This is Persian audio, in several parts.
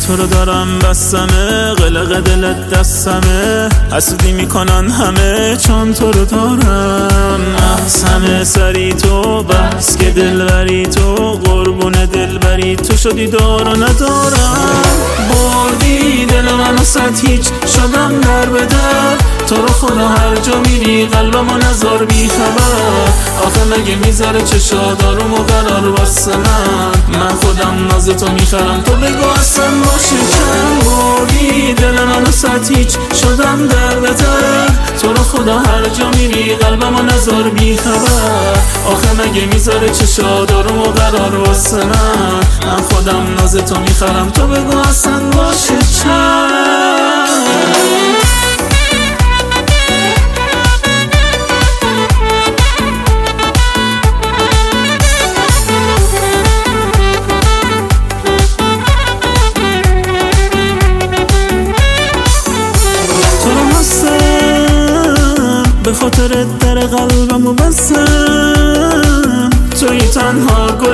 تو رو دارم بسمه، قلق دلت دستمه، حسودی میکنن همه چون تو رو دارم. همه سری تو بس که دلبری تو، قربون دلبری تو شدی دار و ندارم. بردی دل منو صد هیچ شدم در به در، تو رو خدا هر جا میری قلبمو نذار بی خبر. آخه مگه میذاره چشات آروم و قرار واسه من خودم ناز تو میخرم تو بگو اصلا باشه چند. بردی دل منو صد هیچ شدم در به در، تو رو خدا هر جا میری قلبمو نذار بی خبر. آخه مگه میذاره چشات آروم و قرار واسه من خودم ناز تو میخرم تو بگو اصلا باشه چند. به خاطر در قلبمو بستم، توی تنها گل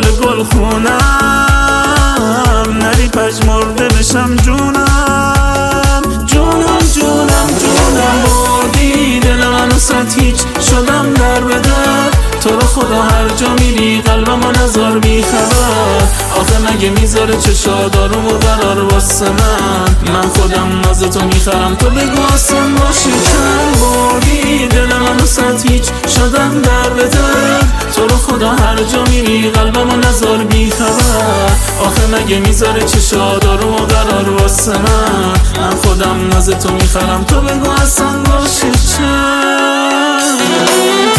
خونم، نری پژمرده بشم جونم جونم جونم جونم. بردی دل منو صد هیچ شدم در به در، تو رو خدا هر جا میری قلبمو نذار بی خبر. آخه مگه میذاره چشات آروم و قرار واسه من خودم ناز تو میخرم تو بگو اصلا باشه چند. بردی دل منو صد هیچ شدم در به در، تو رو خدا هر جا میری قلبمو نذار بی خبر. آخه مگه میذاره چشات آروم و قرار واسه من خودم ناز تو میخرم تو بگو اصلا باشه چند.